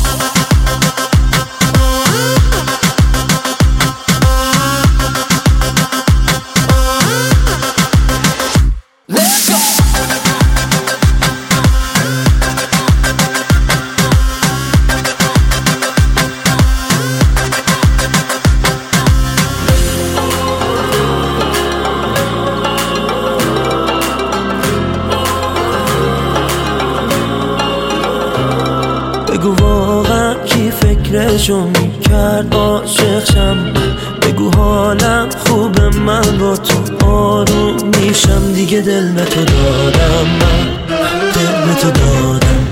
بگو واقعا کی فکرشو میکرد عاشق شم، بگو حالم خوبه من با تو آروم میشم، دیگه دل به تو دادم، من دل به تو دادم،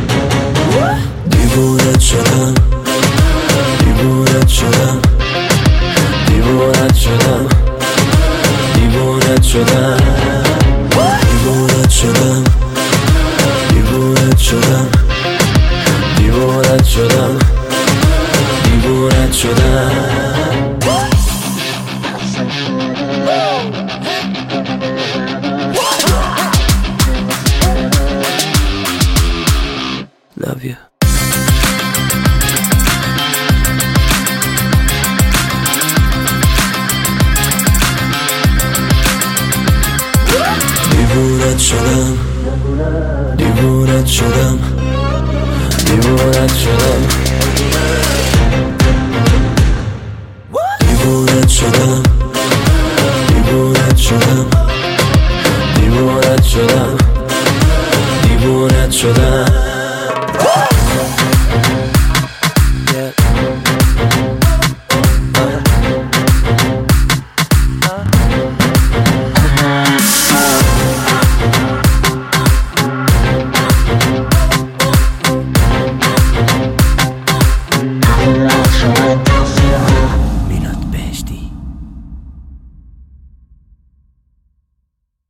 دیوونت شدم، دیوونت شدم، دیوونت شدم، دیوونت شدم، دیوونت شدم، دیوونت شدم، دیوونت شدم، دیوونت شدم. Love you. دیوونت شدم، دیوونت شدم، دیوونت شدم، دیوونت شدم، دیوونت شدم، دیوونت شدم، دیوونت شدم.